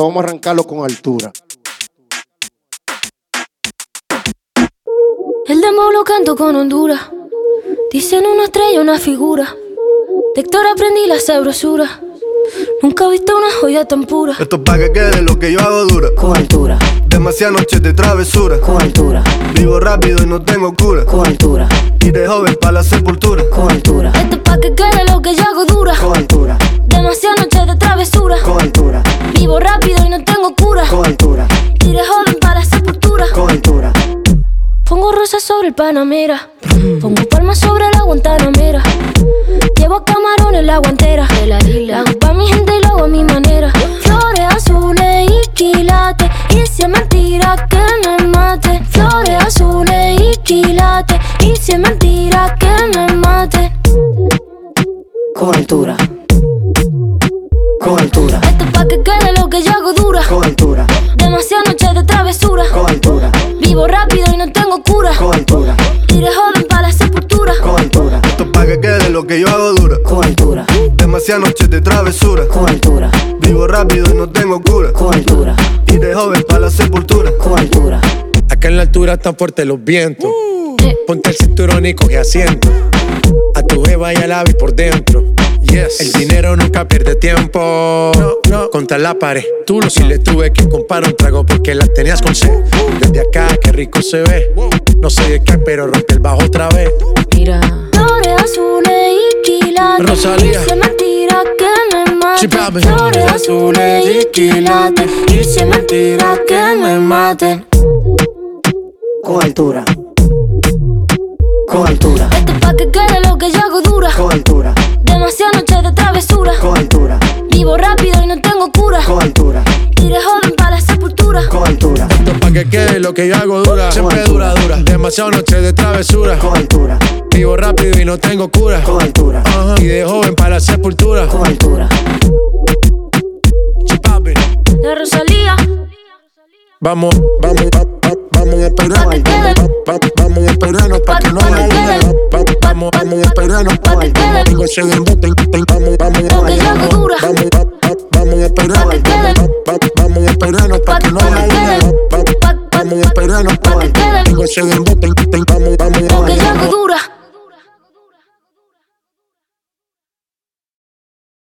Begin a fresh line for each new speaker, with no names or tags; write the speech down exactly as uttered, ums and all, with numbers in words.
Esto vamos a arrancarlo con altura.
El demo lo canto con Honduras. Dicen una estrella, una figura. De Héctor aprendí la sabrosura. Nunca he visto una joya tan pura.
Esto es pa' que quede lo que yo hago dura.
Con altura.
Demasiadas noches de travesura.
Con altura.
Vivo rápido y no tengo cura.
Con altura.
Y de joven pa' la sepultura.
Con altura.
Esto es pa' que quede lo que yo hago dura.
Con altura.
Demasiadas noches de travesura.
Con altura.
Vivo rápido y no tengo cura.
Con altura.
Y de joven para la sepultura.
Con altura.
Pongo rosas sobre el Panamera. Pongo palmas sobre la Guantanamera. Llevo camarones en la guantera. La hago pa' mi gente y lo hago a mi manera. Flores azules y quilates. Y si es mentira que me mate. Flores azules y quilates. Y si es mentira que me mate.
Con altura. Con altura.
Esto es pa' que quede lo que yo hago dura.
Con altura.
Demasiadas noches de travesura.
Con altura.
Vivo rápido y no tengo cura.
Con altura.
Y de joven para la sepultura.
Con altura.
Esto es pa' que quede lo que yo hago dura.
Con altura.
Demasiadas noches de travesura.
Con altura.
Vivo rápido y no tengo cura.
Con altura.
Y de joven pa' la sepultura.
Con altura.
Acá en la altura están fuertes los vientos.
Uh.
Ponte el cinturón y coge asiento. A tu jeva y al ave por dentro. Yes. El dinero nunca pierde tiempo. No, no. Contra la pared. Tú lo sabes. Y le tuve que comprar un trago porque las tenías con sed. Desde acá, qué rico se ve. No sé de qué, pero rompe el bajo otra vez.
Mira. Flores azules y quilates.
Rosalía.
Y si es mentira que me mate.
Chipabe.
Flores azules y quilates. Y si es mentira que me mate.
Con altura. Con altura.
Esto es pa' que quede lo que yo hago dura.
Con altura.
Demasiadas noches de travesura.
Con altura.
Vivo rápido y no tengo cura.
Con altura.
Y de joven para la sepultura.
Con altura.
Esto es pa' que quede lo que yo hago dura. Siempre dura, dura. Demasiadas noches de travesura.
Con altura.
Vivo rápido y no tengo cura.
Con altura.
Ajá. Y de joven para la sepultura.
Con altura.
Chipabe.
La Rosalía.
Vamos, vamos, va- va- vamos a esperar.
Pa' que quede.
Va- va- Vamos a esperarnos pa' que no
Pa' que
haya
quede.
duda. Va- Vamos, vamos a esperarnos
Pa' que quede.
Tengo ese embuste, vamos, vamos,
Lo que yo hago dura.
vamos, va- va- vamos a esperar.
Pa' que quede.
Va- va- Vamos a esperarnos pa'
Pa'
que no
que
haya
quede.
duda. Va- va-
Pa- pa-
Vamos a esperarnos
pa' que quede.
Tengo ese embuste.